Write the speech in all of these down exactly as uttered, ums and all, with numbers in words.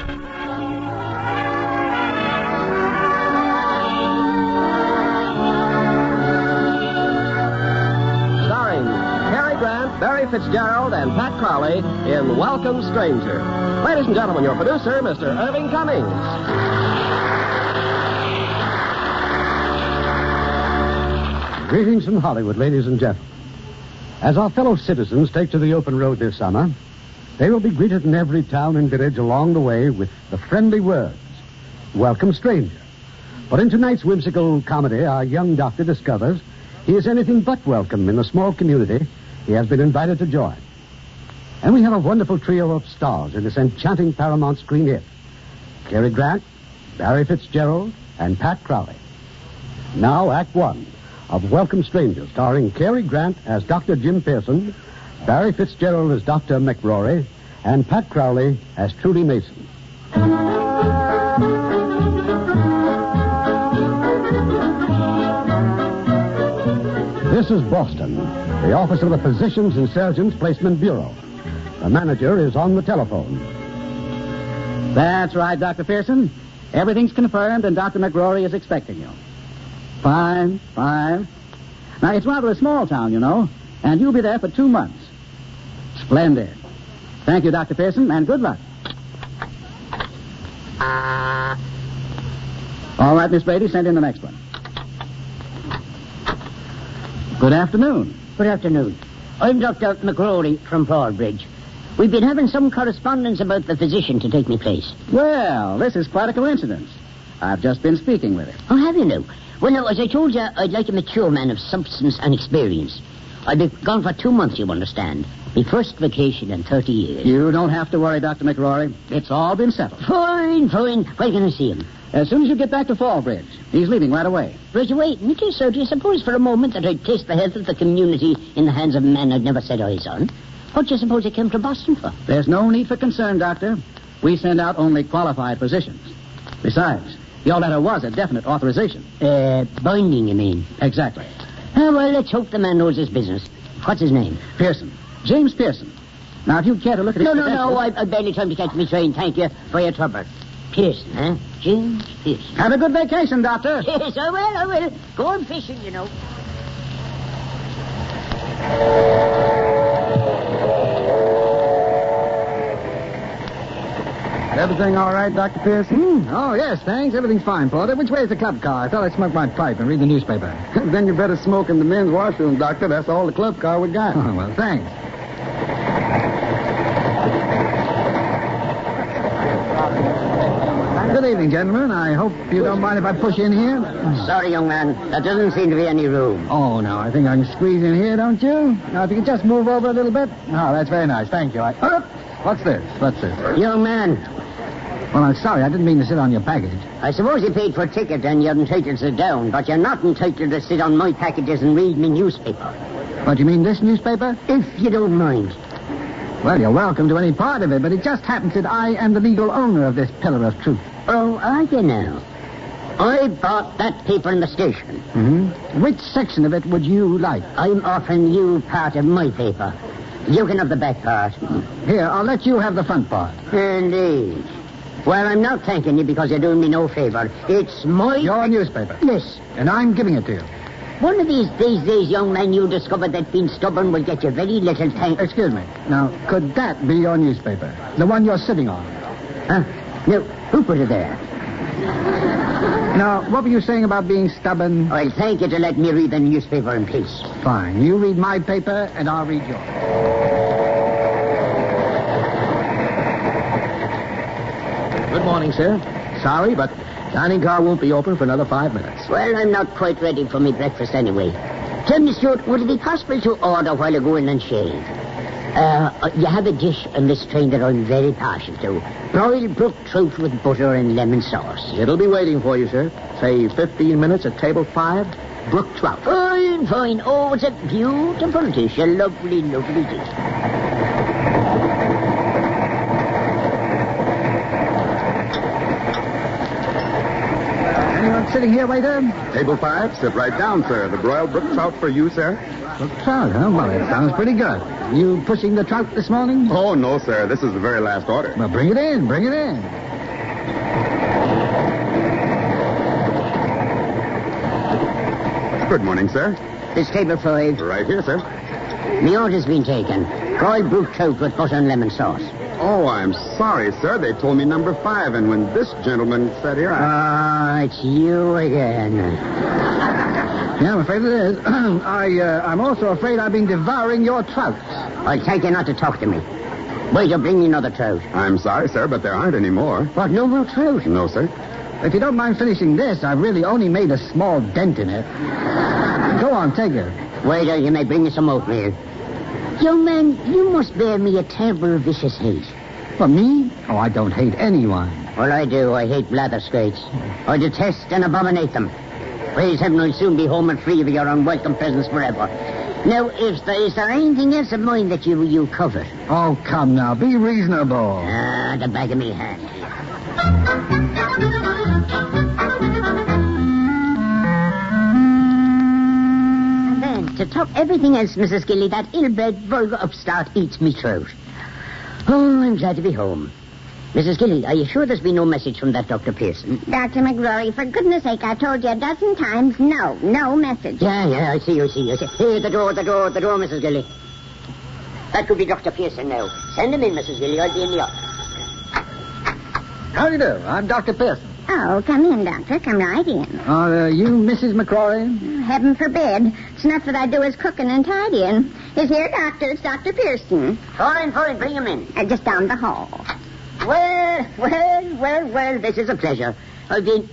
Starring Cary Grant, Barry Fitzgerald, and Pat Crowley in Welcome Stranger. Ladies and gentlemen, your producer, Mister Irving Cummings. Greetings from Hollywood, ladies and gentlemen. As our fellow citizens take to the open road this summer, they will be greeted in every town and village along the way with the friendly words, "Welcome, stranger." But in tonight's whimsical comedy, our young doctor discovers he is anything but welcome in the small community he has been invited to join. And we have a wonderful trio of stars in this enchanting Paramount screen hit. Cary Grant, Barry Fitzgerald, and Pat Crowley. Now, Act One of Welcome Stranger, starring Cary Grant as Doctor Jim Pearson, Barry Fitzgerald as Doctor McRory, and Pat Crowley as Trudy Mason. This is Boston, the office of the Physicians and Surgeons Placement Bureau. The manager is on the telephone. That's right, Doctor Pearson. Everything's confirmed, and Doctor McRory is expecting you. Fine, fine. Now, it's rather a small town, you know, and you'll be there for two months. Splendid. Thank you, Doctor Pearson, and good luck. All right, Miss Brady, send in the next one. Good afternoon. Good afternoon. I'm Doctor McRory from Fallbridge. We've been having some correspondence about the physician to take me place. Well, this is quite a coincidence. I've just been speaking with him. Oh, have you now? Well, now, as I told you, I'd like a mature man of substance and experience. I've been gone for two months, you understand. My first vacation in thirty years. You don't have to worry, Doctor McRory. It's all been settled. Fine, fine. When can I see him? As soon as you get back to Fallbridge. He's leaving right away. Right away? Mickey, sir, do you suppose for a moment that I'd place the health of the community in the hands of a man I'd never set eyes on? What do you suppose I came to Boston for? There's no need for concern, Doctor. We send out only qualified physicians. Besides, your letter was a definite authorization. Uh, binding, you mean? Exactly. Oh, well, let's hope the man knows his business. What's his name? Pearson. James Pearson. Now, if you'd care to look at his No, no, credentials- no, I've, I've barely time to catch me train. Thank you for your trouble. Pearson, huh? James Pearson. Have a good vacation, Doctor. Yes, I will, I will. Go on fishing, you know. Everything all right, Doctor Pearson? Mm, oh, yes, thanks. Everything's fine, Porter. Which way is the club car? I thought I'd smoke my pipe and read the newspaper. Then you better smoke in the men's washroom, Doctor. That's all the club car we got. Oh, well, thanks. Good evening, gentlemen. I hope you don't mind if I push in here. Sorry, young man. There doesn't seem to be any room. Oh, no, I think I can squeeze in here, don't you? Now, if you could just move over a little bit. Oh, that's very nice. Thank you. I... Oh, what's this? What's this? Young man, Well, I'm sorry. I didn't mean to sit on your package. I suppose you paid for a ticket and you're entitled to sit down, but you're not entitled to sit on my packages and read me newspaper. What, you mean this newspaper? If you don't mind. Well, you're welcome to any part of it, but it just happens that I am the legal owner of this pillar of truth. Oh, are you now? I bought that paper in the station. Mm-hmm. Which section of it would you like? I'm offering you part of my paper. You can have the back part. Here, I'll let you have the front part. Indeed. Well, I'm not thanking you because you're doing me no favor. It's my... Your newspaper. Yes. And I'm giving it to you. One of these days, these young men you discover that being stubborn will get you very little thanks. Excuse me. Now, could that be your newspaper? The one you're sitting on? Huh? No, who put it there? Now, what were you saying about being stubborn? I'll thank you to let me read the newspaper in peace. Fine. You read my paper, and I'll read yours. Good morning, sir. Sorry, but dining car won't be open for another five minutes. Well, I'm not quite ready for my breakfast anyway. Tell me, Stuart, would it be possible to order while I go in and shave? Uh, you have a dish on this train that I'm very partial to. Broiled brook trout with butter and lemon sauce. It'll be waiting for you, sir. Say fifteen minutes at table five. Brook trout. Fine, fine. Oh, it's a beautiful dish. A lovely, lovely dish. Anyone sitting here, waiter? Table five, sit right down, sir. The broiled brook trout for you, sir. Brook trout, huh? Well, it sounds pretty good. You pushing the trout this morning? Oh, no, sir. This is the very last order. Well, bring it in, bring it in. Good morning, sir. This table five. Right here, sir. The order's been taken. Broiled brook trout with butter and lemon sauce. Oh, I'm sorry, sir. They told me number five, and when this gentleman sat here, I... Ah, it's you again. Yeah, I'm afraid it is. I, uh, I'm also afraid I've been devouring your trout. I'll tell you not to talk to me. Wait, you'll bring me another trout. I'm sorry, sir, but there aren't any more. What, no more trout? No, sir. If you don't mind finishing this, I've really only made a small dent in it. Go on, take it. Wait, or you may bring me some oatmeal. Young man, you must bear me a terrible, vicious hate. For me? Oh, I don't hate anyone. Well, I do. I hate blatherskates. I detest and abominate them. Praise heaven, I'll soon be home and free of your unwelcome presence forever. Now, is there, is there anything else of mine that you you covet? Oh, come now. Be reasonable. Ah, the back of me hand. And then, to top everything else, Missus Gilly, that ill-bred, vulgar upstart eats me throat. Oh, I'm glad to be home. Missus Gilly, are you sure there's been no message from that Doctor Pearson? Doctor McGrory, for goodness sake, I've told you a dozen times, no, no message. Yeah, yeah, I see, I see, I see. Here, the door, the door, the door, Missus Gilly. That could be Doctor Pearson now. Send him in, Missus Gilly. I'll be in the office. How do you do? I'm Doctor Pearson. Oh, come in, Doctor. Come right in. Are uh, you Missus McCrory? Heaven forbid. It's enough that I do is cooking and tidying. Is here, Doctor? It's Doctor Pearson. Fine, fine. Bring him in. Uh, just down the hall. Well, well, well, well, this is a pleasure. I've been...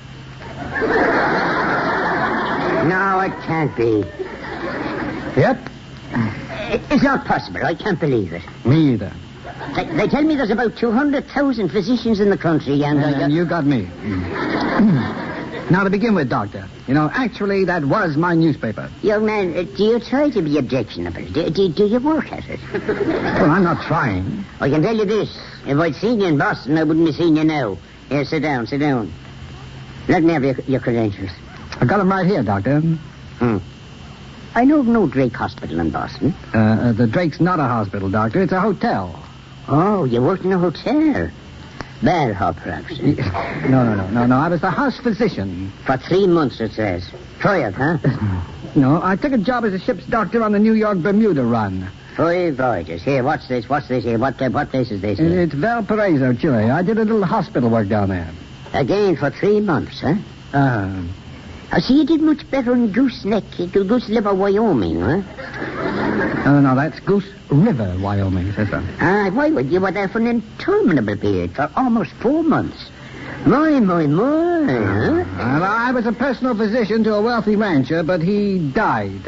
No, it can't be. Yep. It- It's not possible. I can't believe it. Me either. They, they tell me there's about two hundred thousand physicians in the country, and... And, I, and you got me. Now, to begin with, Doctor, you know, actually, that was my newspaper. Young man, uh, do you try to be objectionable? Do, do, do you work at it? Well, I'm not trying. I can tell you this. If I'd seen you in Boston, I wouldn't be seeing you now. Here, sit down, sit down. Let me have your, your credentials. I got them right here, Doctor. Hmm. I know of no Drake Hospital in Boston. Uh, uh, the Drake's not a hospital, Doctor. It's a hotel. Oh, you worked in a hotel. Bellhop, perhaps. No, no, no, no, no. I was the house physician. For three months, it says. Try it, huh? No, I took a job as a ship's doctor on the New York Bermuda run. Five voyages. Here, what's this? What's this here? What, uh, what place is this It- here? It's Valparaiso, Chile. I did a little hospital work down there. Again, for three months, huh? Uh, I see you did much better in Goose Neck, uh, Goose Liver, Wyoming, huh? no, no, no, that's Goose River, Wyoming, sister. Ah, why would you were there for an interminable period, for almost four months. My, my, my, huh? Well, I was a personal physician to a wealthy rancher, but he died.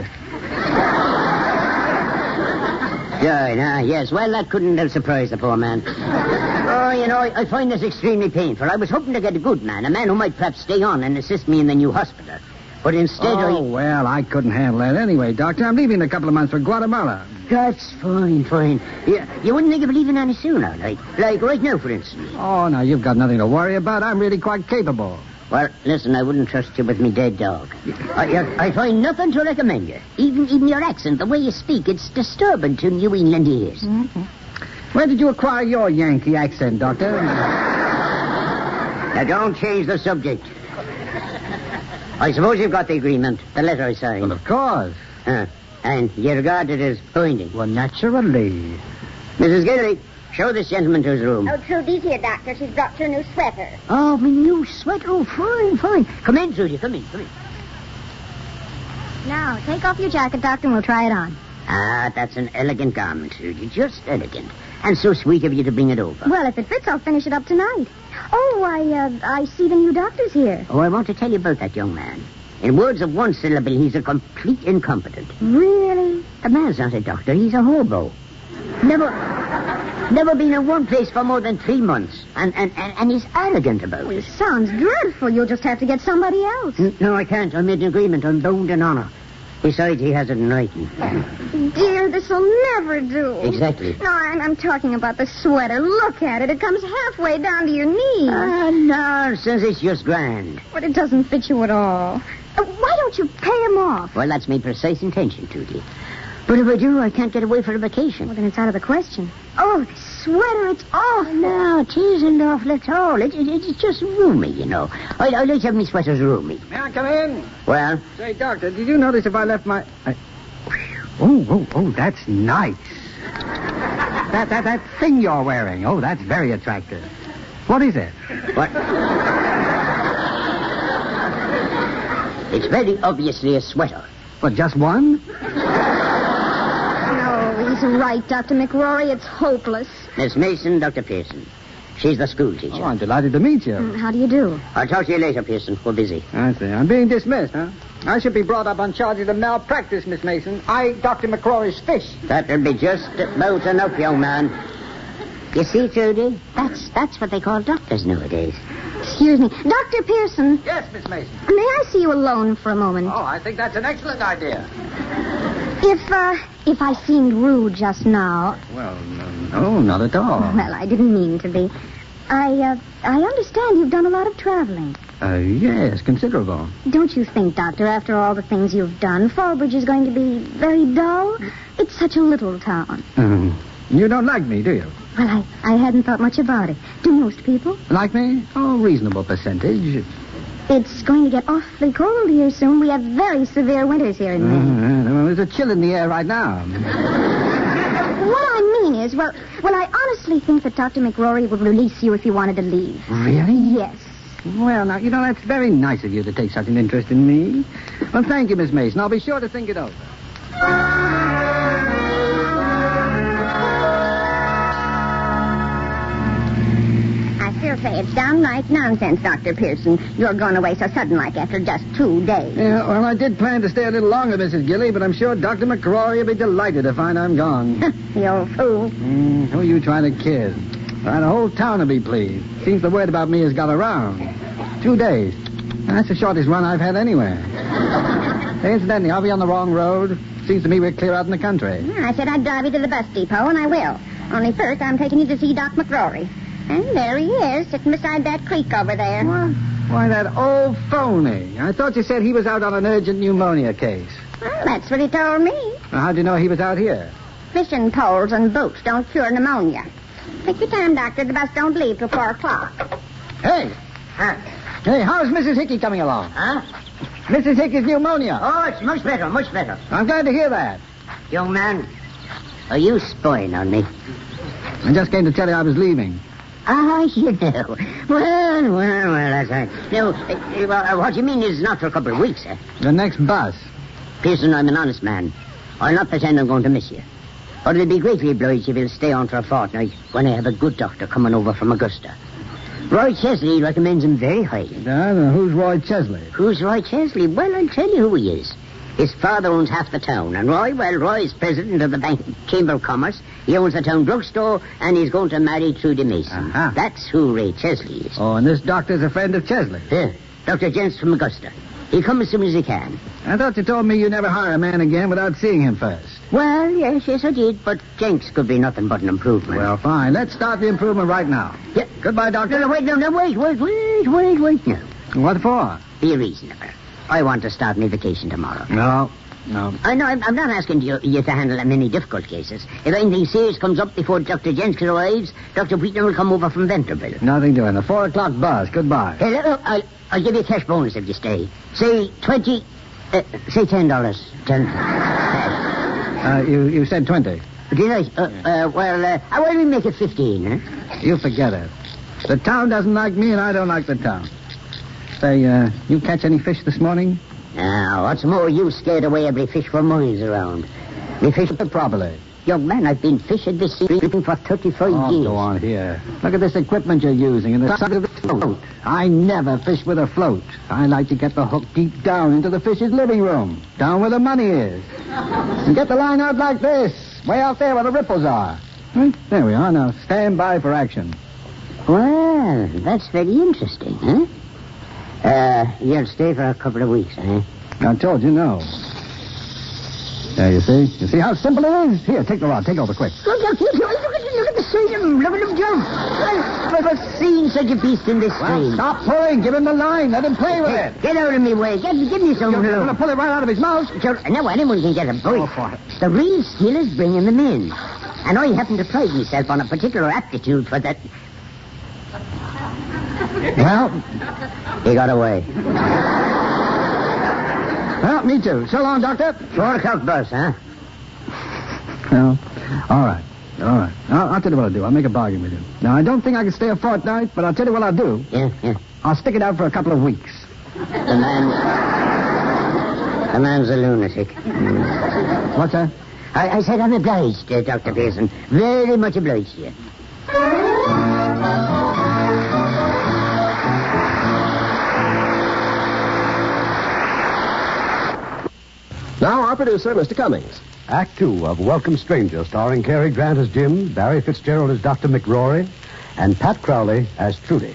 Died, ah, yes. Well, that couldn't have surprised the poor man. Oh, you know, I, I find this extremely painful. I was hoping to get a good man, a man who might perhaps stay on and assist me in the new hospital. But instead Oh, I... well, I couldn't handle that anyway, Doctor. I'm leaving in a couple of months for Guatemala. That's fine, fine. You, you wouldn't think of leaving any sooner, like, like right now, for instance. Oh, now, you've got nothing to worry about. I'm really quite capable. Well, listen, I wouldn't trust you with me dead dog. I, I, I find nothing to recommend you. Even even your accent, the way you speak, it's disturbing to New England ears. Mm-hmm. Where did you acquire your Yankee accent, Doctor? Now, don't change the subject. I suppose you've got the agreement, the letter I signed. Well, of course. Uh, and you regard it as binding. Well, naturally. Missus Gilly, show this gentleman to his room. Oh, Trudy's here, Doctor. She's brought your new sweater. Oh, my new sweater. Oh, fine, fine. Come in, Trudy. Come in, come in. Now, take off your jacket, Doctor, and we'll try it on. Ah, that's an elegant garment, Trudy. Just elegant. And so sweet of you to bring it over. Well, if it fits, I'll finish it up tonight. Oh, I, uh, I see the new doctor's here. Oh, I want to tell you about that young man. In words of one syllable, he's a complete incompetent. Really? The man's not a doctor. He's a hobo. Never... Never been in one place for more than three months. And, and, and, and he's arrogant about Well, it. it sounds dreadful. You'll just have to get somebody else. N- No, I can't. I made an agreement. I'm bound in honor. Besides, he has it in writing. Dear, this'll never do. Exactly. No, I'm, I'm talking about the sweater. Look at it. It comes halfway down to your knees. Ah, nonsense. It's just grand. But it doesn't fit you at all. Uh, why don't you pay him off? Well, that's my precise intention, Tootie. But if I do, I can't get away for a vacation. Well, then it's out of the question. Oh, the sweater, it's awful. No, it isn't awful at all. It, it, it's just roomy, you know. I, I like to have my sweaters roomy. May I come in? Well? Say, Doctor, did you notice if I left my... I... Oh, oh, oh, that's nice. That, that, that thing you're wearing. Oh, that's very attractive. What is it? What? It's very obviously a sweater. What, just one? No, he's right, Doctor McRory. It's hopeless. Miss Mason, Doctor Pearson. She's the school teacher. Oh, I'm delighted to meet you. Mm, How do you do? I'll talk to you later, Pearson. We're busy. I see. I'm being dismissed, huh? I should be brought up on charges of malpractice, Miss Mason. I, Doctor McCrory's fish. That'll be just about enough, young man. You see, Trudy? That's that's what they call doctors nowadays. Excuse me. Doctor Pearson, Yes, Miss Mason. may I see you alone for a moment? Oh, I think that's an excellent idea. If, uh, if I seemed rude just now, Well, no, no not at all. well, I didn't mean to be. I, uh, I understand you've done a lot of traveling. Uh, yes, considerable. Don't you think, Doctor, after all the things you've done, Fallbridge is going to be very dull? It's such a little town. Um, you don't like me, do you? Well, I, I hadn't thought much about it. Do most people? Like me? Oh, reasonable percentage. It's going to get awfully cold here soon. We have very severe winters here in Maine. Uh, well, there's a chill in the air right now. What I mean is, well, well, I honestly think that Doctor McRory would release you if you wanted to leave. Really? Yes. Well, now, you know, that's very nice of you to take such an interest in me. Well, thank you, Miss Mason. I'll be sure to think it over. I still say it's downright nonsense, Doctor Pearson. You're going away so sudden like after just two days. Yeah, well, I did plan to stay a little longer, Missus Gilly, but I'm sure Doctor McCrory will be delighted to find I'm gone. The old fool. Mm, who are you trying to kid? Well, the whole town will be pleased. Seems the word about me has got around. Two days. That's the shortest run I've had anywhere. Hey, incidentally, are we on the wrong road? Seems to me we're clear out in the country. I said I'd drive you to the bus depot, and I will. Only first, I'm taking you to see Doc McRory. And there he is, sitting beside that creek over there. What? Why, that old phony. I thought you said he was out on an urgent pneumonia case. Well, that's what he told me. Well, how'd you know he was out here? Fishing poles and boats don't cure pneumonia. Take your time, Doctor. The bus don't leave till four o'clock. Hey! Huh? Hey, how's Missus Hickey coming along? Huh? Missus Hickey's pneumonia. Oh, it's much better, much better. I'm glad to hear that. Young man, are you spying on me? I just came to tell you I was leaving. Ah, you know. Well, well, well, that's right. No, uh, uh, well, what you mean is not for a couple of weeks, eh? The next bus. Pearson, I'm an honest man. I'll not pretend I'm going to miss you. But I'll be greatly obliged if you'll stay on for a fortnight when I have a good doctor coming over from Augusta. Roy Chesley recommends him very highly. Uh, who's Roy Chesley? Who's Roy Chesley? Well, I'll tell you who he is. His father owns half the town, and Roy, well, Roy's president of the Bank Chamber of Commerce. He owns the town drugstore, and he's going to marry Trudy Mason. Uh-huh. That's who Ray Chesley is. Oh, and this doctor's a friend of Chesley. Here, Doctor Jens from Augusta. He'll come as soon as he can. I thought you told me you never hire a man again without seeing him first. Well, yes, yes, I did, but Jenks could be nothing but an improvement. Well, fine. Let's start the improvement right now. Yeah. Goodbye, doctor. No, no, wait, no, no, wait, wait, wait, wait, wait, no. What for? Be reasonable. I want to start my vacation tomorrow. No, no. I know, I'm, I'm not asking you, you to handle many difficult cases. If anything serious comes up before Doctor Jenks arrives, Doctor Wheaton will come over from Venterville. Nothing doing. The four o'clock bus. Goodbye. Hey, look, I'll, I'll give you a cash bonus if you stay. Say twenty, uh, say ten dollars. Ten. Uh, you, you said twenty. Did I? Uh, uh, well, uh, why don't we make it fifteen, huh? You forget it. The town doesn't like me, and I don't like the town. Say, uh, you catch any fish this morning? Now, what's more, you scared away every fish for miles around. We fish the Properly. Young man, I've been fishing this sea for thirty-five Oh, years. go on here. Look at this equipment you're using and the side of the float. I never fish with a float. I like to get the hook deep down into the fish's living room, down where the money is. And get the line out like this, way out there where the ripples are. Hmm? There we are. Now, stand by for action. Well, that's very interesting, huh? Uh, you'll stay for a couple of weeks, eh? I told you no. There, you see? You see how simple it is? Here, take the rod. Take over quick. Look, look, look, look, look, look at the see them. Look at them jump. I've never seen such a beast in this Well, stream. stop pulling. Give him the line. Let him play with Hey, it. get out of me way. Get, give me some You're glue. going to pull it right out of his mouth. Sure, now anyone can get a bite. Go for it. The real skill is bringing them in. And I happen to pride myself on a particular aptitude for that. Well, He got away. well, me too. So long, Doctor. Four o'clock bus, huh? Well, all right. All right. I'll, I'll tell you what I'll do. I'll make a bargain with you. Now, I don't think I can stay a fortnight, but I'll tell you what I'll do. Yeah, yeah. I'll stick it out for a couple of weeks. The man... The man's a lunatic. What's that? I, I said I'm obliged, uh, Doctor Pearson. Very much obliged to you. Now, our producer, Mister Cummings. Act two of Welcome Stranger, starring Cary Grant as Jim, Barry Fitzgerald as Doctor McRory, and Pat Crowley as Trudy.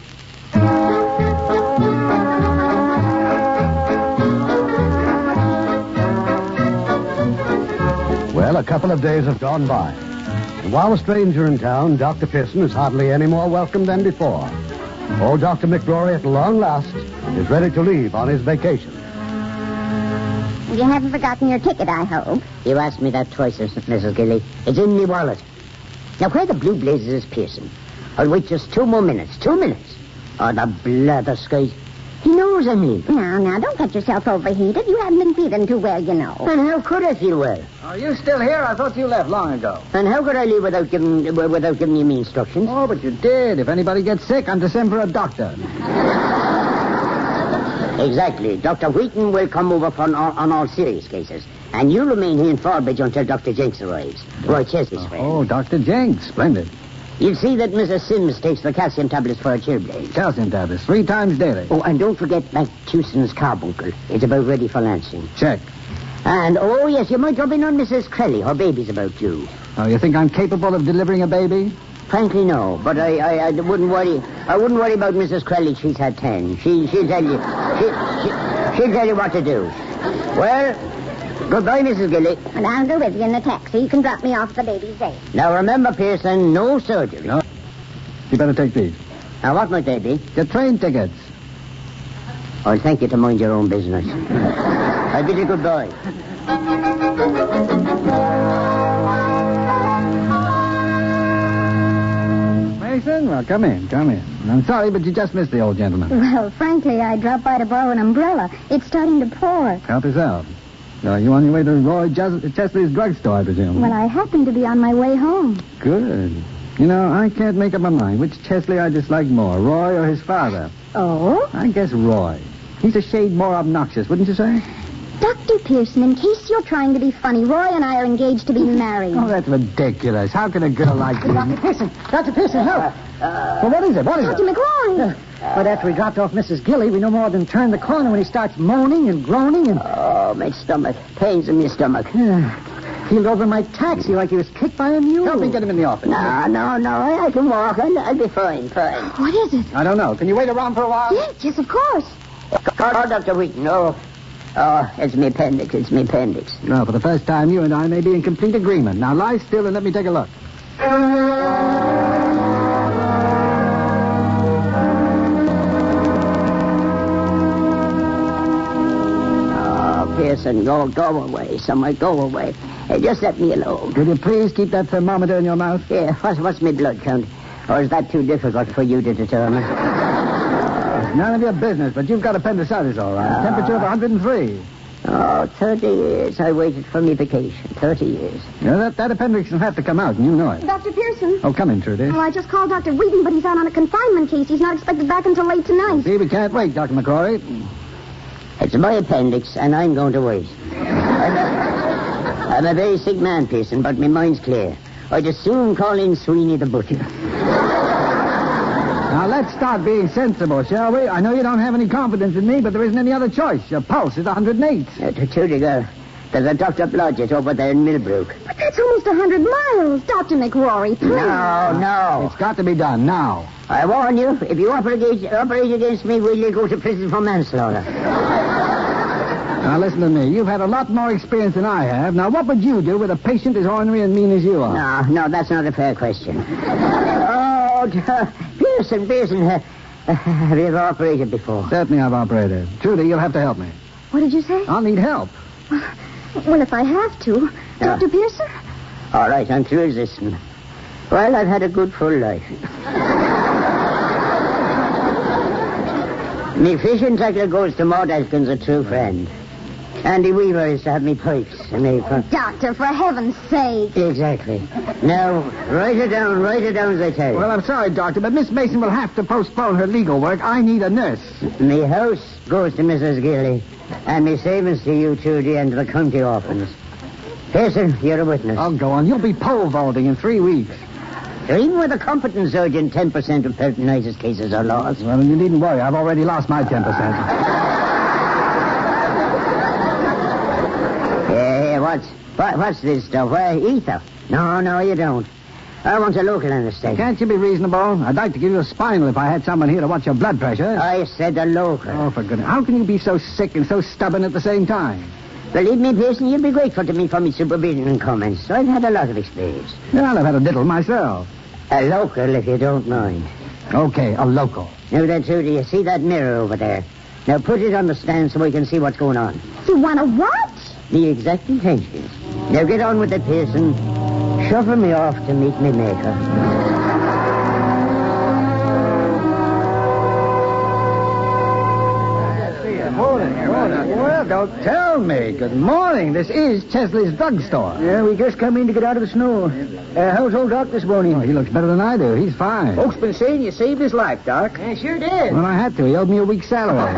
Well, a couple of days have gone by. And while a stranger in town, Doctor Pearson is hardly any more welcome than before. Old Doctor McRory, at long last, is ready to leave on his vacation. You haven't forgotten your ticket, I hope. You asked me that twice, Missus Gilly. It's in my wallet. Now, where the blue blazes is Pearson? I'll wait just two more minutes. Two minutes. Oh, the blather skies. He knows I'm leaving. Now, now, don't get yourself overheated. You haven't been feeling too well, you know. And how could I feel well? Are you still here? I thought you left long ago. And how could I leave without giving without giving you me instructions? Oh, but you did. If anybody gets sick, I'm to send for a doctor. Exactly. Doctor Wheaton will come over on all, on all serious cases. And you remain here in Fallbridge until Doctor Jenks arrives. Roy Chesley's friend. Oh, Doctor Jenks. Splendid. You'll see that Missus Sims takes the calcium tablets for her chilblains. Calcium tablets, three times daily. Oh, and don't forget Mathewson's carbuncle. It's about ready for lancing. Check. And, oh, yes, you might drop in on Missus Crelly. Her baby's about due. Oh, you think I'm capable of delivering a baby? Frankly, no. But I, I, I wouldn't worry. I wouldn't worry about Missus Crelly. She's had ten. She, she'll tell you. She, she, she'll tell you what to do. Well, goodbye, Missus Gilly. And I'll go with you in the taxi. You can drop me off at the baby's day. Now, remember, Pearson, no surgery. No. You better take these. Now, what might they be? Get train tickets. I'll thank you to mind your own business. I bid you goodbye. Mason, well, come in, come in. I'm sorry, but you just missed the old gentleman. Well, frankly, I dropped by to borrow an umbrella. It's starting to pour. Help yourself. So you on your way to Roy Jes- Chesley's drugstore, I presume? Well, I happen to be on my way home. Good. You know, I can't make up my mind which Chesley I dislike more, Roy or his father. Oh? I guess Roy. He's a shade more obnoxious, wouldn't you say? Doctor Pearson, in case you're trying to be funny, Roy and I are engaged to be married. Oh, that's ridiculous. How can a girl like you... Doctor Pearson! Doctor Pearson, help! Well, what is it? What is Doctor it? McRory! But after we dropped off Missus Gilly, we no more than turned the corner when he starts moaning and groaning and... Oh, my stomach. Pains in my stomach. Heeled over my taxi like he was kicked by a mule. Help me get him in the office. No, no, no. I, I can walk. I'll, I'll be fine, fine. What is it? I don't know. Can you wait around for a while? Yes, yes, of course. Oh, Doctor Wheaton, oh. Oh, it's my appendix. It's my appendix. Well, for the first time, you and I may be in complete agreement. Now, lie still and let me take a look. Oh, Pearson, go, go away. Somewhere, go away. Hey, just let me alone. Will you please keep that thermometer in your mouth? Yeah, what's, what's my blood count? Or is that too difficult for you to determine? None of your business, but you've got appendicitis, all right. Ah. Temperature of one hundred three. Oh, thirty years I waited for me vacation. Thirty years. Yeah, that, that appendix will have to come out, and you know it. Doctor Pearson? Oh, come in, Trudy. Well, I just called Doctor Wheaton, but he's out on a confinement case. He's not expected back until late tonight. See, we can't wait, Doctor McCrory. It's my appendix, and I'm going to wait. I'm a, I'm a very sick man, Pearson, but my mind's clear. I'd as soon call in Sweeney the butcher. Now, let's start being sensible, shall we? I know you don't have any confidence in me, but there isn't any other choice. Your pulse is one hundred eight. Uh, to Trudy, girl, there's a Doctor Blodgett over there in Millbrook. But that's almost a hundred miles. Doctor McRory, please. No, no. It's got to be done now. I warn you, if you operate, operate against me, will you go to prison for manslaughter? Now, listen to me. You've had a lot more experience than I have. Now, what would you do with a patient as ornery and mean as you are? No, no, that's not a fair question. Oh, Pearson, Pearson, uh, uh, have you ever operated before? Certainly I've operated. Trudy, you'll have to help me. What did you say? I'll need help. Well, if I have to. Yeah. Doctor Pearson? All right, I'm through resisting. Well, I've had a good full life. Me fishing tackle goes to Maud Atkins, a true friend. Andy Weaver is to have me pipes. And me for... Doctor, for heaven's sake. Exactly. Now, write it down, write it down as I tell you. Well, I'm sorry, Doctor, but Miss Mason will have to postpone her legal work. I need a nurse. Me house goes to Missus Gilly, and me savings to you two, the end of the county orphans. Pearson, you're a witness. Oh, go on. You'll be pole vaulting in three weeks. Even with a competent surgeon, ten percent of peritonitis cases are lost. Well, you needn't worry. I've already lost my ten percent. Yeah, what's, what, what's this stuff? Why, ether? No, no, you don't. I want a local anesthetic. Can't you be reasonable? I'd like to give you a spinal if I had someone here to watch your blood pressure. I said a local. Oh, for goodness. How can you be so sick and so stubborn at the same time? Believe me, Pearson, you'll be grateful to me for my supervision and comments. I've had a lot of experience. Well, I've had a little myself. A local, if you don't mind. Okay, a local. Now then, Sue, do you see that mirror over there? Now put it on the stand so we can see what's going on. You want to what? The exact intentions. Now get on with it, Pearson. Shuffle me off to meet me maker. Well, don't tell me. Good morning. This is Chesley's drugstore. Yeah, we just come in to get out of the snow. Uh, how's old Doc this morning? Oh, he looks better than I do. He's fine. Folks been saying you saved his life, Doc. I sure did. Well, I had to. He owed me a week's salary.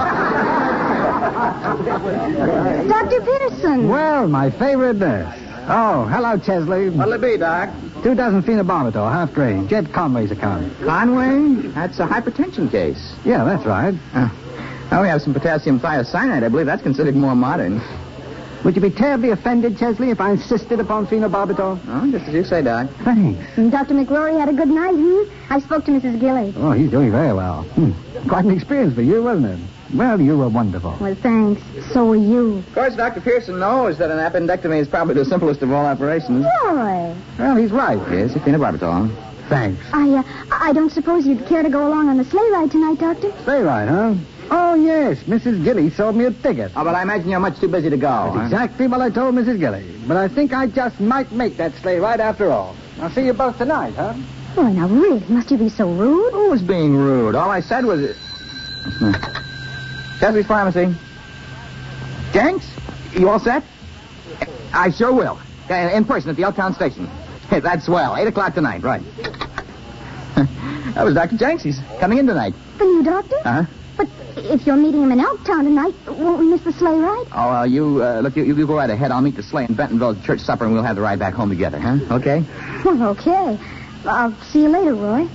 Doctor Pearson. Well, my favorite nurse. Oh, hello, Chesley. What'll it be, Doc? Two dozen phenobarbital, half grain. Jed Conway's account. Conway? That's a hypertension case. Yeah, that's right. Uh, now we have some potassium thiocyanate. I believe that's considered more modern. Would you be terribly offended, Chesley, if I insisted upon phenobarbital? Oh, just as you say, Doc. Thanks. And Doctor McRory had a good night, hmm? I spoke to Missus Gilly. Oh, he's doing very well. Hmm. Quite an experience for you, wasn't it? Well, you were wonderful. Well, thanks. So are you. Of course, Doctor Pearson knows that an appendectomy is probably the simplest of all operations. Why? Well, he's right. Yes, a phenobarbital. Thanks. I, uh, I don't suppose you'd care to go along on the sleigh ride tonight, Doctor? Stay right, huh? Oh, yes. Missus Gilly sold me a ticket. Oh, but I imagine you're much too busy to go. That's huh? exactly what I told Missus Gilly. But I think I just might make that sleigh ride after all. I'll see you both tonight, huh? Boy, now really, must you be so rude? Who was being rude? All I said was... Chesley's Pharmacy. Jenks, you all set? I sure will. Uh, in person at the Elktown station. That's swell. Eight o'clock tonight, right. That was Doctor Jenks. He's coming in tonight. The new doctor? Uh-huh. But if you're meeting him in Elktown tonight, won't we miss the sleigh ride? Oh, uh, you, uh, look, you, you go right ahead. I'll meet the sleigh in Bentonville at church supper, and we'll have the ride back home together, huh? Okay? Well, okay. I'll see you later, Roy.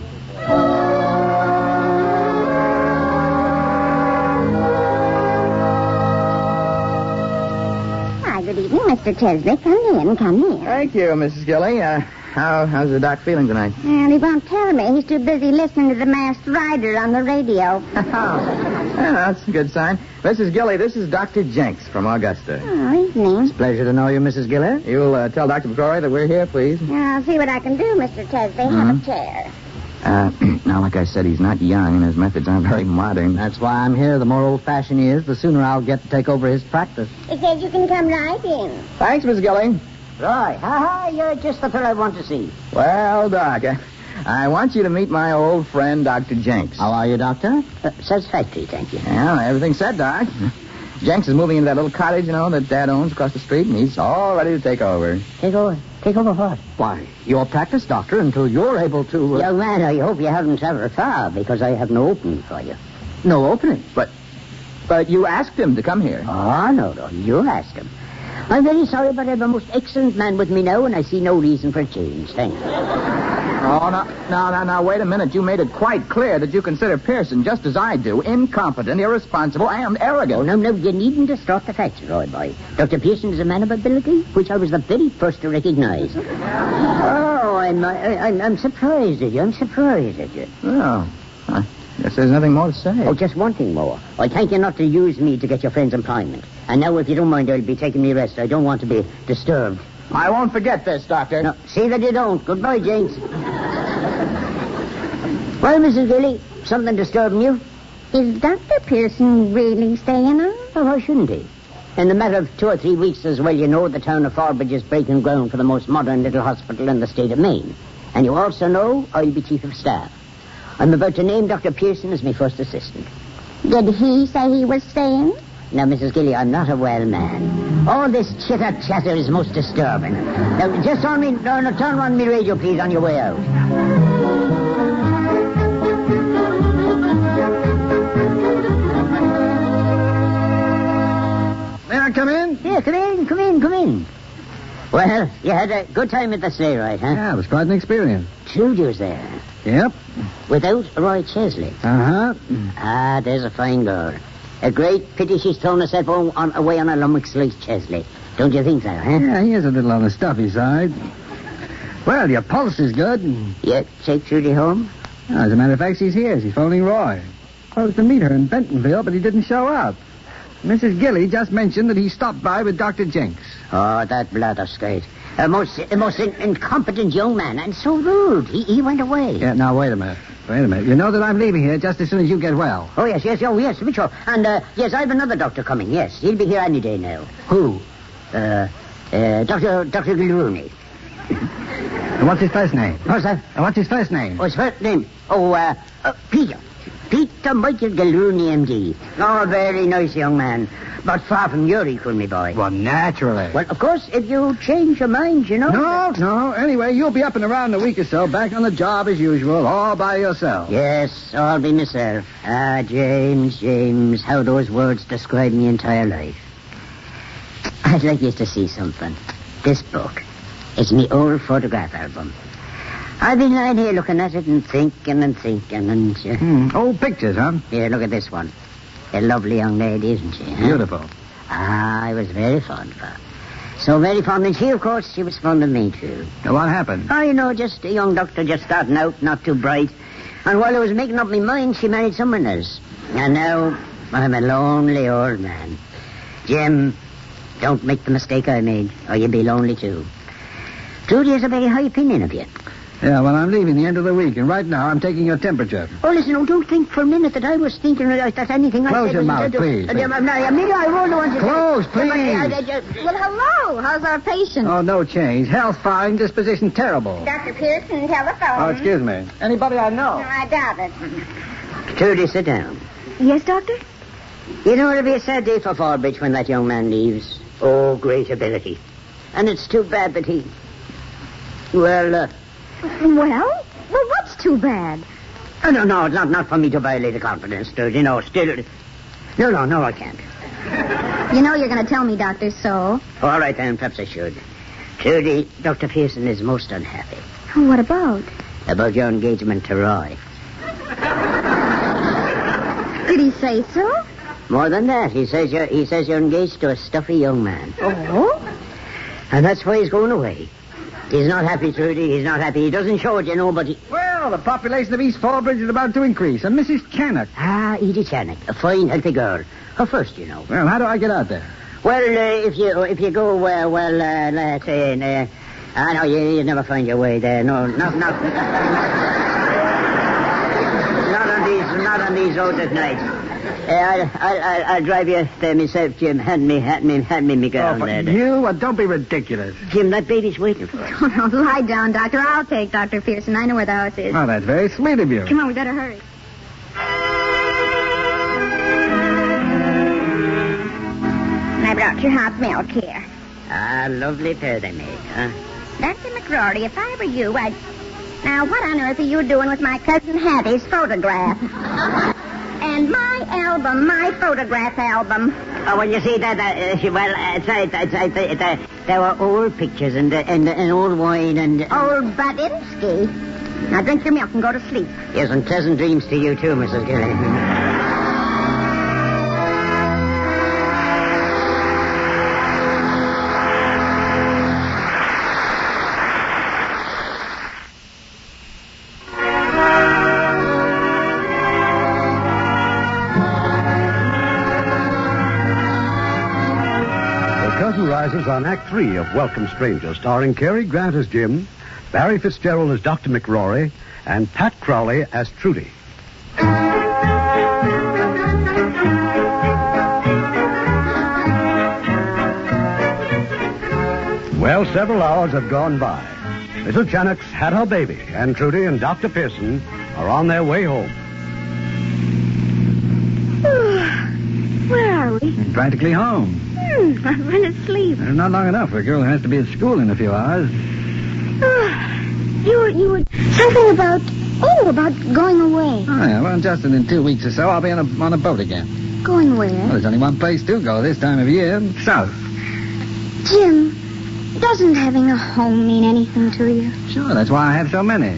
Hi, good evening, Mister Chesley. Come in, come in. Thank you, Missus Gilly. Uh, how, how's the doc feeling tonight? And he won't tell me. He's too busy listening to the Masked Rider on the radio. Yeah, that's a good sign. Missus Gilly, this is Doctor Jenks from Augusta. Oh, evening. Pleasure to know you, Missus Gilly. You'll uh, tell Doctor McCrory that we're here, please. I'll see what I can do, Mister Chesley. Mm-hmm. Have a chair. Uh, now, like I said, he's not young, and his methods aren't very modern. That's why I'm here. The more old-fashioned he is, the sooner I'll get to take over his practice. He says you can come right in. Thanks, Miss Gilly. Right. Ha-ha, you're just the fellow I want to see. Well, Doc, I, I want you to meet my old friend, Doctor Jenks. How are you, Doctor? Uh, satisfactory, thank you. Yeah, everything's set, Doc. Jenks is moving into that little cottage, you know, that Dad owns across the street, and he's all ready to take over. Take over. Take over what? Why, your practice, Doctor, until you're able to... Uh... Young man, I hope you haven't traveled far, because I have no opening for you. No opening? But, but you asked him to come here. Oh, no, no, you asked him. I'm very sorry, but I have a most excellent man with me now, and I see no reason for change. Thank you. Oh, no, no, no, now, wait a minute. You made it quite clear that you consider Pearson, just as I do, incompetent, irresponsible, and arrogant. Oh, no, no, you needn't distort the facts, Roy boy. Doctor Pearson is a man of ability, which I was the very first to recognize. Oh, I'm, I, I'm, I'm surprised at you. I'm surprised at you. Oh, I, Guess there's nothing more to say. Oh, just one thing more. I thank you not to use me to get your friend's employment. And now, if you don't mind, I'll be taking me rest. I don't want to be disturbed. I won't forget this, Doctor. No, see that you don't. Goodbye, Jinx. Well, Missus Gilly, something disturbing you? Is Doctor Pearson really staying on? Oh, why shouldn't he? In the matter of two or three weeks as well, you know the town of Forbridge is breaking ground for the most modern little hospital in the state of Maine. And you also know I'll be chief of staff. I'm about to name Doctor Pearson as my first assistant. Did he say he was staying? Now, Missus Gilly, I'm not a well man. All this chitter-chatter is most disturbing. Now, just on me, no, no, turn on me radio, please, on your way out. May I come in? Yeah, come in, come in, come in. Well, you had a good time at the sleigh ride, huh? Yeah, it was quite an experience. Trudy was there. Yep. Without Roy Chesley. Uh-huh. Ah, there's a fine girl. A great pity she's thrown herself on, on, away on a lummox like Chesley. Don't you think so, huh? Yeah, he is a little on the stuffy side. Well, your pulse is good. Yeah, take Trudy home? Oh, as a matter of fact, she's here. She's phoning Roy. I was to meet her in Bentonville, but he didn't show up. Missus Gilly just mentioned that he stopped by with Doctor Jenks. Oh, that blatherskate. A most, a most in- incompetent young man, and so rude. He, he went away. Yeah, now, wait a minute. Wait a minute. You know that I'm leaving here just as soon as you get well. Oh, yes, yes, oh, yes, to be sure. And, uh, yes, I have another doctor coming, yes. He'll be here any day now. Who? Uh, uh, Doctor Doctor Gilrooney. And what's his first name? What's that? And what's his first name? Oh, his first name? Oh, uh, uh Peter. Peter Michael Gilrooney, M D. Oh, a very nice young man. But far from your equal, me boy. Well, naturally. Well, of course, if you change your mind, you know. No, no. Anyway, you'll be up and around in a week or so, back on the job as usual, all by yourself. Yes, I'll be myself. Ah, James, James, how those words describe me entire life. I'd like you to see something. This book. It's me old photograph album. I've been lying here looking at it and thinking and thinking and... Uh, Hmm. Old pictures, huh? Here, look at this one. A lovely young lady, isn't she? Huh? Beautiful. Ah, I was very fond of her. So very fond, and she, of course, she was fond of me, too. Now, what happened? Oh, you know, just a young doctor just starting out, not too bright. And while I was making up my mind, she married someone else. And now, I'm a lonely old man. Jim, don't make the mistake I made, or you'll be lonely, too. Trudy has a very high opinion of you. Yeah, well, I'm leaving the end of the week, and right now I'm taking your temperature. Oh, listen, oh, don't think for a minute that I was thinking that, that anything I Close said your was... mouth, uh, please, Uh, please. uh, no, Amelia, I won't want to... Close, please. I, I, I just... Well, hello. How's our patient? Oh, no change. Health fine, disposition terrible. Doctor Pearson, telephone. Oh, excuse me. Anybody I know? No, I doubt it. Trudy, sit down. Yes, Doctor? You know, it'll be a sad day for Forbridge when that young man leaves. Oh, great ability. And it's too bad that he... Well, uh... Well? Well, what's too bad? Oh, no, no, not, not for me to violate the confidence, Trudy. No, still... No, no, no, I can't. You know you're going to tell me, Doctor, so... All right, then, perhaps I should. Trudy, Doctor Pearson is most unhappy. What about? About your engagement to Roy. Did he say so? More than that, he says you're, he says you're engaged to a stuffy young man. Oh? And that's why he's going away. He's not happy, Trudy. He's not happy. He doesn't show it, you know, but he... Well, the population of East Fallbridge is about to increase, and Missus Channock. Ah, Edie Channock, a fine, healthy girl. Her first, you know. Well, how do I get out there? Well, uh, if you if you go, uh, well, uh, let's say, uh, I know you, you never find your way there. No, not, not, not on these, not on these roads at night. Uh, I'll, I'll, I'll drive you there myself, Jim. Hand me, hand me, hand me me girl Oh, but there. you? Well, don't be ridiculous. Jim, that baby's waiting for us. Oh, no, lie down, Doctor. I'll take Doctor Pearson. I know where the house is. Oh, that's very sweet of you. Come on, we better hurry. I brought your hot milk here. Ah, lovely pair they made, huh? Doctor McRory, if I were you, I'd... Now, what on earth are you doing with my cousin Hattie's photograph? And my album, my photograph album. Oh, well, you see, that, uh, well, uh, it's, uh, it's, uh, it's, uh, there were old pictures and, uh, and, uh, and old wine and... Uh, Old Budinsky. Now, drink your milk and go to sleep. Yes, and pleasant dreams to you, too, Missus Gilly. arises on Act Three of Welcome Stranger, starring Cary Grant as Jim, Barry Fitzgerald as Doctor McRory, and Pat Crowley as Trudy. Well, several hours have gone by. Missus Chennock's had her baby, and Trudy and Doctor Pearson are on their way home. Where are we? Practically home. Hmm, I've been asleep. Uh, not long enough for a girl who has to be at school in a few hours. You were, you were... Something about... Oh, about going away. Oh, yeah. Well, just in two weeks or so, I'll be on a, on a boat again. Going where? Well, there's only one place to go this time of year. South. Jim, doesn't having a home mean anything to you? Sure, that's why I have so many.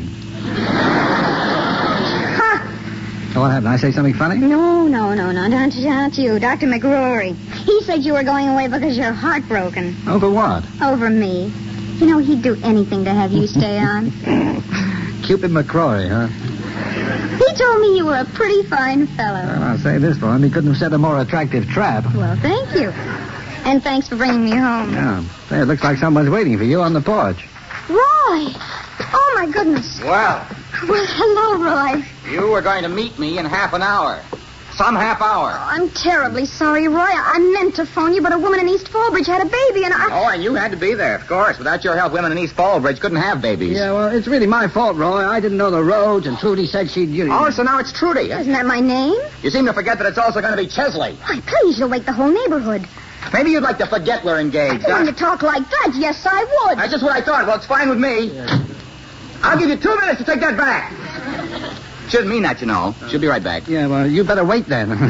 So what happened? I say something funny? No, no, no, no. Not, not you. Doctor McRory. He said you were going away because you're heartbroken. Over what? Over me. You know, he'd do anything to have you stay on. Cupid McCrory, huh? He told me you were a pretty fine fellow. Well, I'll say this for him. He couldn't have set a more attractive trap. Well, thank you. And thanks for bringing me home. Yeah. Say, it looks like someone's waiting for you on the porch. Roy! Oh, my goodness. Well, Well, hello, Roy. you were going to meet me in half an hour. Some half hour. Oh, I'm terribly sorry, Roy. I meant to phone you, but a woman in East Fallbridge had a baby, and I... Oh, and you had to be there, of course. Without your help, women in East Fallbridge couldn't have babies. Yeah, well, it's really my fault, Roy. I didn't know the roads, and Trudy said she'd... You Oh, so now it's Trudy. Isn't that my name? You seem to forget that it's also going to be Chesley. Why, please, you'll wake the whole neighborhood. Maybe you'd like to forget we're engaged, Going huh? to talk like that? Yes, I would. That's just what I thought. Well, it's fine with me. I'll give you two minutes to take that back. Shouldn't mean that, you know. She'll be right back. Yeah, well, you better wait then. Well,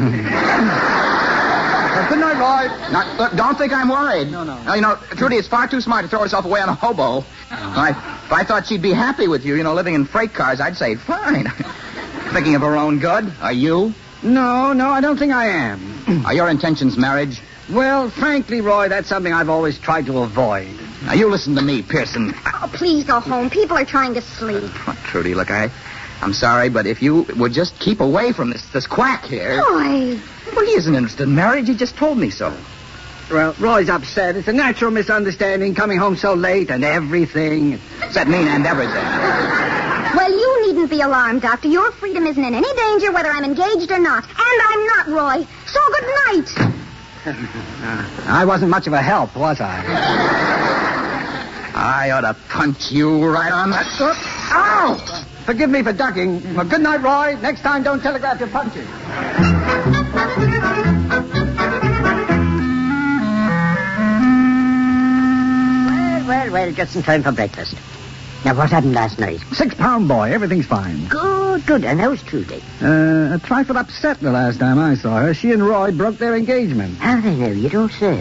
good night, Roy. Now, look, don't think I'm worried. No, no. Now, you know, Trudy is far too smart to throw herself away on a hobo. I, if I thought she'd be happy with you, you know, living in freight cars, I'd say fine. Thinking of her own good. Are you? No, no, I don't think I am. Are your intentions marriage? Well, frankly, Roy, that's something I've always tried to avoid. Now, you listen to me, Pearson. Oh, please go home. People are trying to sleep. Oh, Trudy, look, I, I'm sorry, but if you would just keep away from this, this quack here... Roy. Well, he isn't interested in marriage. He just told me so. Well, Roy's upset. It's a natural misunderstanding, coming home so late and everything. Does that mean and everything? Well, you needn't be alarmed, Doctor. Your freedom isn't in any danger whether I'm engaged or not. And I'm not, Roy. So good night. Uh, I wasn't much of a help, was I? I ought to punch you right on that... Ow! Forgive me for ducking. Well, good night, Roy. Next time, don't telegraph your punches. Well, well, well, just in time for breakfast. Now, what happened last night? Six-pound boy. Everything's fine. Good, good. And how's Trudy? Uh, a trifle upset the last time I saw her. She and Roy broke their engagement. How they know? You don't say.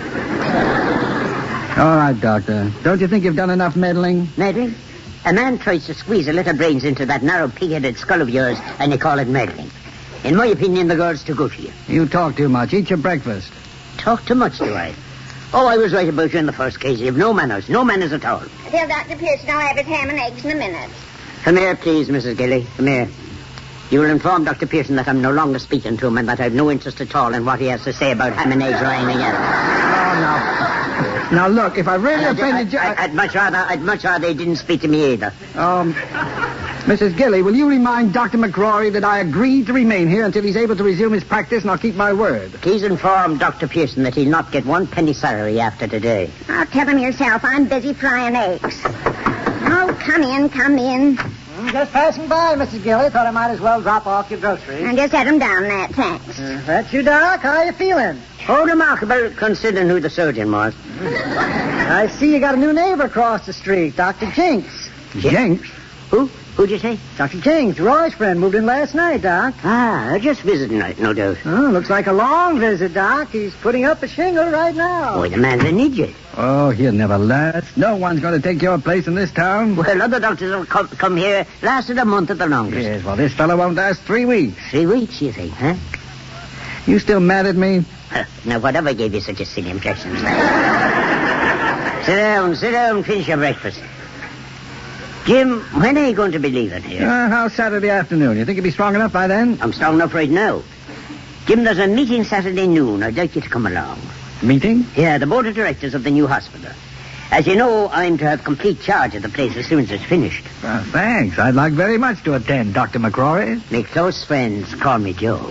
All right, Doctor. Don't you think you've done enough meddling? Meddling? A man tries to squeeze a little brains into that narrow pig-headed skull of yours, and you call it meddling. In my opinion, the girl's too good for you. You talk too much. Eat your breakfast. Talk too much, do I? Oh, I was right about you in the first case. You have no manners. No manners at all. Tell Doctor Pearson I'll have his ham and eggs in a minute. Come here, please, Missus Gilly. Come here. You will inform Doctor Pearson that I'm no longer speaking to him and that I've no interest at all in what he has to say about ham and eggs or anything else. Oh, no. Now, look, if I really I'd, offended you... I'd, I'd much rather, I'd much rather he didn't speak to me either. Um, Missus Gilly, will you remind Doctor McCrory that I agreed to remain here until he's able to resume his practice, and I'll keep my word. Please inform Doctor Pearson that he'll not get one penny salary after today. Oh, tell him yourself. I'm busy frying eggs. Oh, come in, come in. Just passing by, Missus Gilly. Thought I might as well drop off your groceries. And just set them down, Nat. Thanks. Uh, that's you, Doc. How you feeling? Oh, remarkable, considering who the surgeon was. I see you got a new neighbor across the street, Doctor Jinks. Jinx? Who? Who'd you say? Doctor Jinks, Roy's friend, moved in last night, Doc. Ah, just visiting, no doubt. Oh, looks like a long visit, Doc. He's putting up a shingle right now. Oh, the man's an idiot. Oh, he'll never last. No one's going to take your place in this town. Well, other doctors have come, come here, lasted a month at the longest. Yes, well, this fellow won't last three weeks. Three weeks, you think, huh? You still mad at me? Now, whatever gave you such a silly impression as that? Sit down, sit down, finish your breakfast. Jim, when are you going to be leaving here? Uh, how's Saturday afternoon? You think you'll be strong enough by then? I'm strong enough right now. Jim, there's a meeting Saturday noon. I'd like you to come along. Meeting? Yeah, the board of directors of the new hospital. As you know, I'm to have complete charge of the place as soon as it's finished. Uh, thanks. I'd like very much to attend, Doctor McCrory. Make close friends. Call me Joe.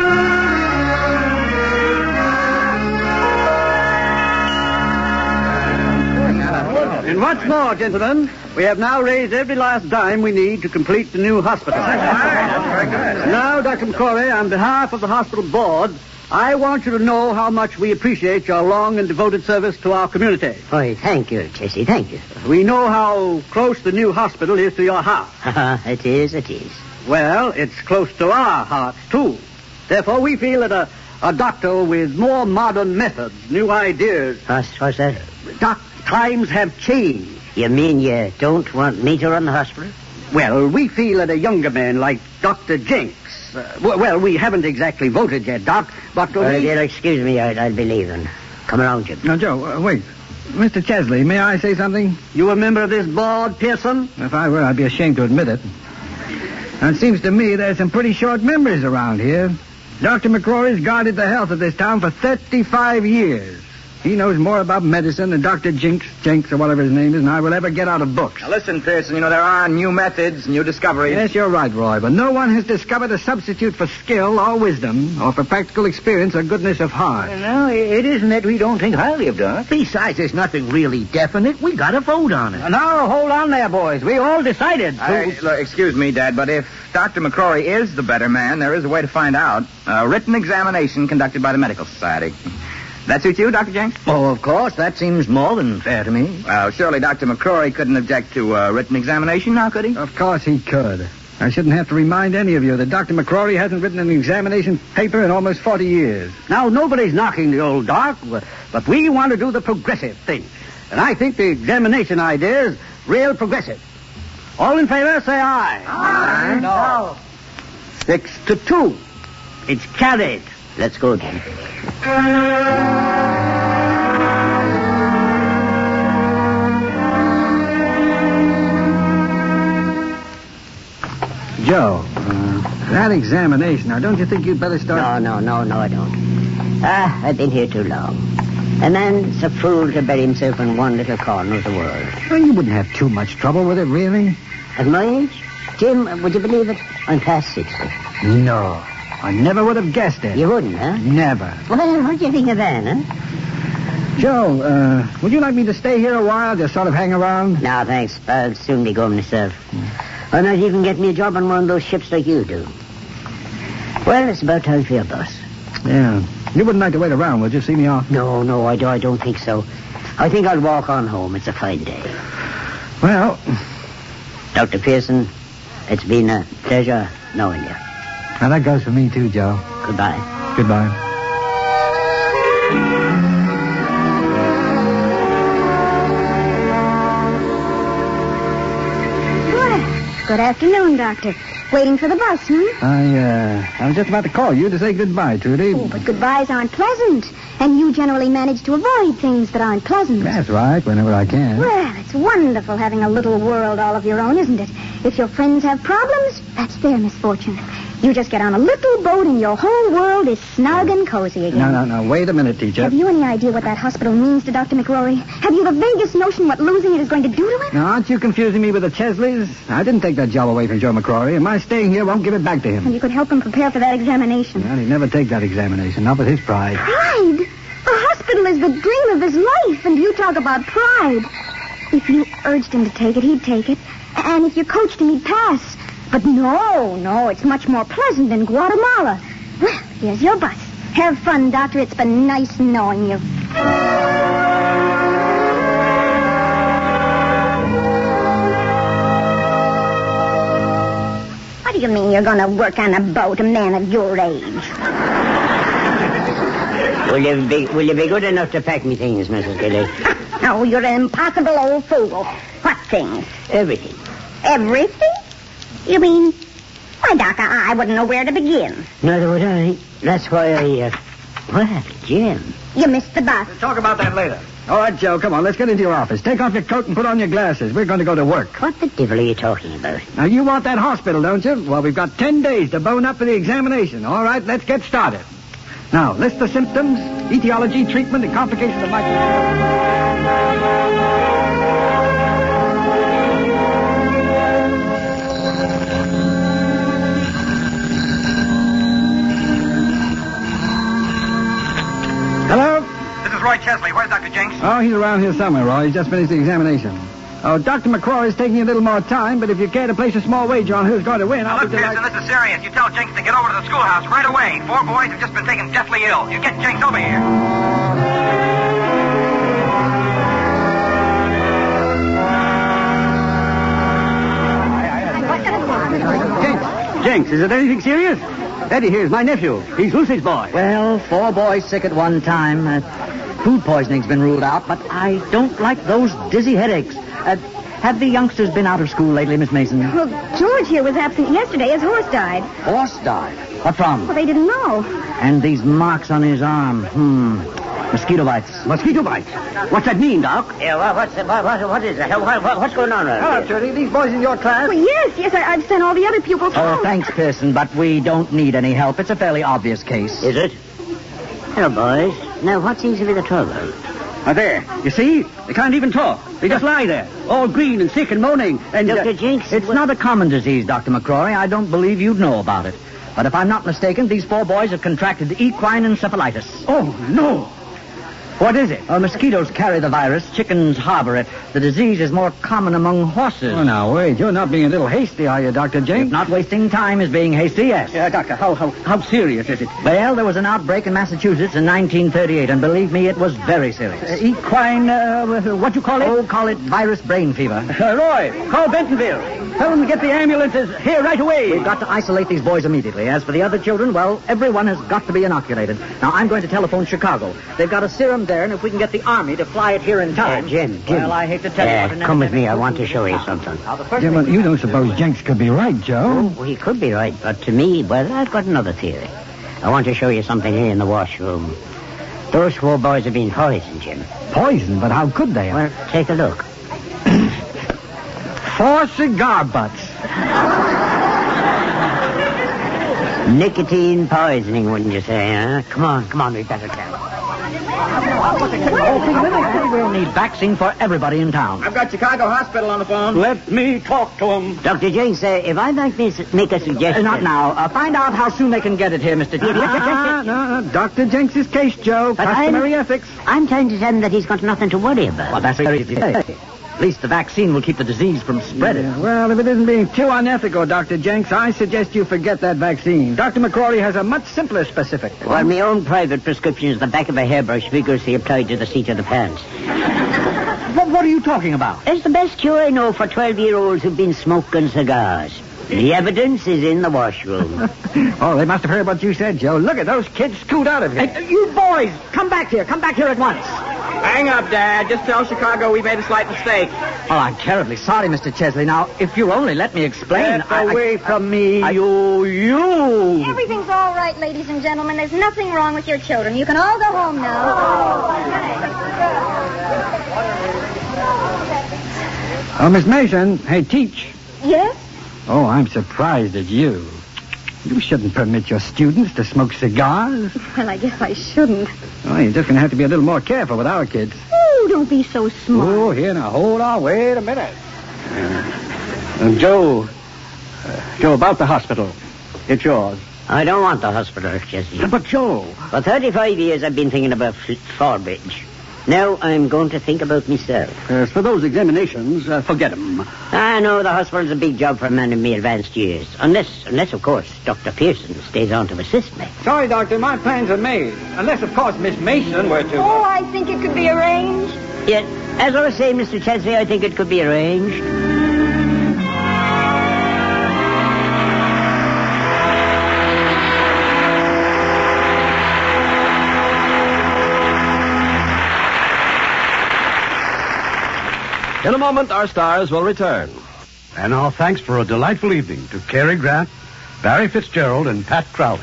And what's more, gentlemen, we have now raised every last dime we need to complete the new hospital. Now, Doctor McCrory, on behalf of the hospital board, I want you to know how much we appreciate your long and devoted service to our community. Oh, thank you, Jesse, thank you. We know how close the new hospital is to your heart. It is, it is. Well, it's close to our hearts, too. Therefore, we feel that a, a doctor with more modern methods, new ideas... What's, what's that? Doc, times have changed. You mean you don't want me to run the hospital? Well, we feel that a younger man like Doctor Jenks... Uh, w- well, we haven't exactly voted yet, Doc, but... Uh, we... dear, excuse me, I, I'll be leaving. Come around, Jim. Now, Joe, uh, wait. Mister Chesley, may I say something? You a member of this board, Pearson? If I were, I'd be ashamed to admit it. Now, it seems to me there's some pretty short memories around here. Doctor McCrory's guarded the health of this town for thirty-five years. He knows more about medicine than Doctor Jinx, Jenks, or whatever his name is, and I will ever get out of books. Now, listen, Pearson, you know, there are new methods, new discoveries. Yes, you're right, Roy, but no one has discovered a substitute for skill or wisdom or for practical experience or goodness of heart. No, it isn't that we don't think highly of Doc. Besides, there's nothing really definite. We got to vote on it. Now, hold on there, boys. We all decided to... I, look, excuse me, Dad, but if Doctor McCrory is the better man, there is a way to find out. A written examination conducted by the Medical Society. That suit you, Doctor Jenks? Oh, of course. That seems more than fair to me. Well, surely Doctor McCrory couldn't object to a written examination now, could he? Of course he could. I shouldn't have to remind any of you that Doctor McCrory hasn't written an examination paper in almost forty years. Now, nobody's knocking the old Doc, but we want to do the progressive thing. And I think the examination idea is real progressive. All in favor, say aye. Aye. No. Six to two. It's carried. Let's go, Jim. Joe, uh, that examination, now, don't you think you'd better start... No, no, no, no, I don't. Ah, I've been here too long. A man's a fool to bury himself in one little corner of the world. Well, you wouldn't have too much trouble with it, really. At my age? Jim, would you believe it? I'm past sixty. No. I never would have guessed it. You wouldn't, huh? Never. Well, what do you think of that, huh? Joe, uh, would you like me to stay here a while, just sort of hang around? No, thanks. I'll soon be going myself. I might even get me a job on one of those ships like you do. Well, it's about time for your bus. Yeah. You wouldn't like to wait around, would you? See me off? No, no, I, do, I don't think so. I think I'll walk on home. It's a fine day. Well... Doctor Pearson, it's been a pleasure knowing you. Now, that goes for me, too, Joe. Goodbye. Goodbye. Well, good afternoon, Doctor. Waiting for the bus, hmm? I, uh, I was just about to call you to say goodbye, Trudy. Oh, but goodbyes aren't pleasant. And you generally manage to avoid things that aren't pleasant. That's right, whenever I can. Well, it's wonderful having a little world all of your own, isn't it? If your friends have problems, that's their misfortune. You just get on a little boat and your whole world is snug and cozy again. No, no, no. Wait a minute, teacher. Have you any idea what that hospital means to Doctor McCrory? Have you the vaguest notion what losing it is going to do to him? Now, aren't you confusing me with the Chesleys? I didn't take that job away from Joe McCrory, and my staying here won't give it back to him. And you could help him prepare for that examination. Well, he'd never take that examination, not with his pride. Pride? A hospital is the dream of his life, and you talk about pride. If you urged him to take it, he'd take it. And if you coached him, he'd pass. But no, no, it's much more pleasant in Guatemala. Well, here's your bus. Have fun, Doctor. It's been nice knowing you. What do you mean you're going to work on a boat, a man of your age? Will you be, will you be good enough to pack me things, Missus Gilly? Oh, you're an impossible old fool. What things? Everything. Everything? You mean... Why, Doctor, I wouldn't know where to begin. Neither would I. That's why I, uh... Well, Jim. You missed the bus. We'll talk about that later. All right, Joe, come on. Let's get into your office. Take off your coat and put on your glasses. We're going to go to work. What the devil are you talking about? Now, you want that hospital, don't you? Well, we've got ten days to bone up for the examination. All right, let's get started. Now, list the symptoms, etiology, treatment, and complications of microcephaly. Hello? This is Roy Chesley. Where's Doctor Jenks? Oh, he's around here somewhere, Roy. He's just finished the examination. Oh, Doctor McCrory is taking a little more time, but if you care to place a small wager on who's going to win, Now, I'll look, be Pearson, delighted. this is serious. You tell Jenks to get over to the schoolhouse right away. Four boys have just been taken deathly ill. You get Jenks over here. Jenks, is it anything serious? Eddie here's my nephew. He's Lucy's boy. Well, four boys sick at one time. Uh, food poisoning's been ruled out, but I don't like those dizzy headaches. Uh, have the youngsters been out of school lately, Miss Mason? Well, George here was absent yesterday. His horse died. Horse died. What from? Well, they didn't know. And these marks on his arm. Hmm. Mosquito bites. Mosquito bites. What's that mean, Doc? Yeah, well, what's, what, what, what is that? What, what, what's going on around Hello, here? Trudy. These boys in your class? Well, yes, yes, I, I've sent all the other pupils Oh, home. thanks, Pearson, but we don't need any help. It's a fairly obvious case. Is it? Hello, boys. Now, what seems to be the trouble? Now, there. You see? They can't even talk. They just lie there, all green and sick and moaning. And Doctor uh, Jenks... It's not a common disease, Doctor McCrory. I don't believe you'd know about it. But if I'm not mistaken, these four boys have contracted equine encephalitis. Oh, no. What is it? Uh, mosquitoes carry the virus. Chickens harbor it. The disease is more common among horses. Oh, now, wait. You're not being a little hasty, are you, Doctor Jenks? If not wasting time is being hasty, yes. Uh, doctor, how, how, how serious is it? Well, there was an outbreak in Massachusetts in nineteen thirty-eight, and believe me, it was very serious. Uh, equine, uh, what you call it? Oh, call it virus brain fever. Uh, Roy, call Bentonville. Tell them to get the ambulances here right away. We've got to isolate these boys immediately. As for the other children, well, everyone has got to be inoculated. Now, I'm going to telephone Chicago. They've got a serum there, and if we can get the Army to fly it here in time. Uh, Jim, Jim. Well, I hate to tell you. Uh, what an come with me. I epidemic- want to show you something. Now, the first Yeah, thing well, we you have don't to do suppose is- Jenks could be right, Joe? Well, he could be right, but to me, well, I've got another theory. I want to show you something here in the washroom. Those four boys have been poisoned, Jim. Poison, but how could they? Well, take a look. Four cigar butts. Nicotine poisoning, wouldn't you say, huh? Come on, come on, we better tell. Oh, we'll need vaccine for everybody in town. I've got Chicago Hospital on the phone. Let me talk to him. Doctor Jenks, uh, if I might mis- make a Uh, suggestion... not now. Uh, find out how soon they can get it here, Mister T. Ah, no, no, Doctor Jenks' case, Joe. But Customary I'm- ethics. I'm trying to tell him that he's got nothing to worry about. Well, that's very easy to say. At least the vaccine will keep the disease from spreading. Yeah, well, if it isn't being too unethical, Doctor Jenks, I suggest you forget that vaccine. Doctor McCrory has a much simpler specific. Well, my own private prescription is the back of a hairbrush vigorously applied to the seat of the pants. What, what are you talking about? It's the best cure I know for twelve-year-olds who've been smoking cigars. The evidence is in the washroom. Oh, they must have heard what you said, Joe. Look at those kids scoot out of here. Hey, you boys, come back here. Come back here at once. Hang up, Dad. Just tell Chicago we made a slight mistake. Oh, I'm terribly sorry, Mister Chesley. Now, if you'll only let me explain. Get I- I- away from me, I- you, you. Everything's all right, ladies and gentlemen. There's nothing wrong with your children. You can all go home now. Oh, Miss Mason. Hey, teach. Yes? Oh, I'm surprised at you. You shouldn't permit your students to smoke cigars. Well, I guess I shouldn't. Oh, you're just going to have to be a little more careful with our kids. Oh, don't be so smart. Oh, here, now, hold on. Wait a minute. Uh, Joe, uh, Joe, about the hospital. It's yours. I don't want the hospital, Jesse. But, Joe. For thirty-five years, I've been thinking about F- Fallbridge. Now I'm going to think about myself. As for those examinations, uh, forget them. I know the hospital's a big job for a man in me advanced years. Unless, unless, of course, Doctor Pearson stays on to assist me. Sorry, Doctor, my plans are made. Unless, of course, Miss Mason were to... Oh, I think it could be arranged. Yet, as I was saying, Mister Chesley, I think it could be arranged. In a moment, our stars will return. And our thanks for a delightful evening to Cary Grant, Barry Fitzgerald, and Pat Crowley.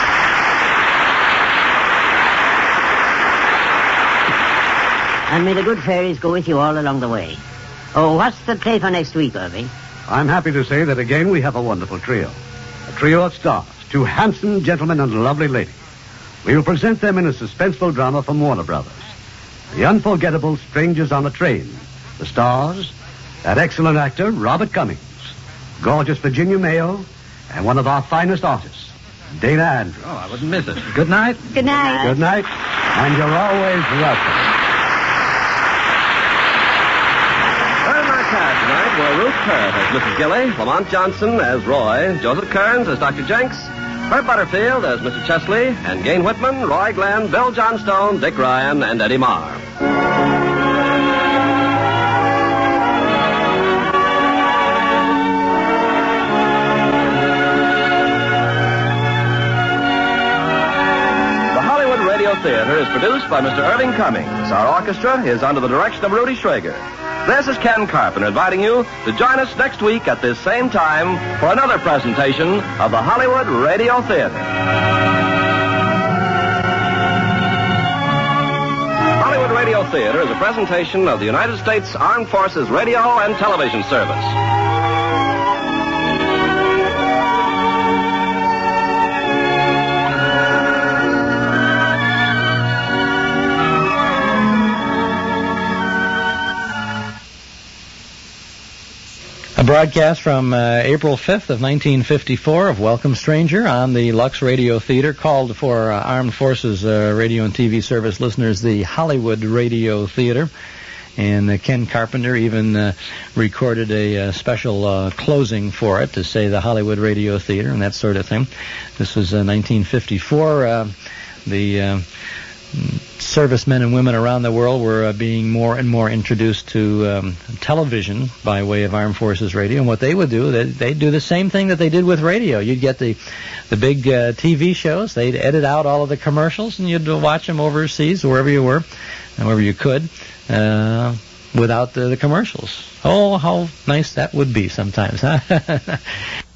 And may the good fairies go with you all along the way. Oh, what's the play for next week, Irving? I'm happy to say that again we have a wonderful trio. A trio of stars, two handsome gentlemen and a lovely lady. we will present them in a suspenseful drama from Warner Brothers. The unforgettable Strangers on a Train. The stars, that excellent actor, Robert Cummings, gorgeous Virginia Mayo, and one of our finest artists, Dana Andrews. Oh, I wouldn't miss it. Good night. Good night. Good night. And you're always welcome. Well, my cast tonight were Ruth Perrott as Missus Gilly, Lamont Johnson as Roy, Joseph Kearns as Doctor Jenks, Herb Butterfield as Mister Chesley, and Gain Whitman, Roy Glenn, Bill Johnstone, Dick Ryan, and Eddie Marr. Theater is produced by Mister Irving Cummings. Our orchestra is under the direction of Rudy Schrager. This is Ken Carpenter inviting you to join us next week at this same time for another presentation of the Hollywood Radio Theater. Hollywood Radio Theater is a presentation of the United States Armed Forces Radio and Television Service. A broadcast from uh, April fifth of nineteen fifty-four of Welcome Stranger on the Lux Radio Theater, called for uh, Armed Forces uh, Radio and T V service listeners the Hollywood Radio Theater. And uh, Ken Carpenter even uh, recorded a uh, special uh, closing for it to say the Hollywood Radio Theater and that sort of thing. This was uh, nineteen fifty-four. Uh, the uh, servicemen and women around the world were uh, being more and more introduced to um, television by way of Armed Forces Radio. And what they would do, they, they'd do the same thing that they did with radio. You'd get the the big uh, T V shows. They'd edit out all of the commercials, and you'd watch them overseas, wherever you were, wherever you could, uh, without the, the commercials. Oh, how nice that would be sometimes, huh?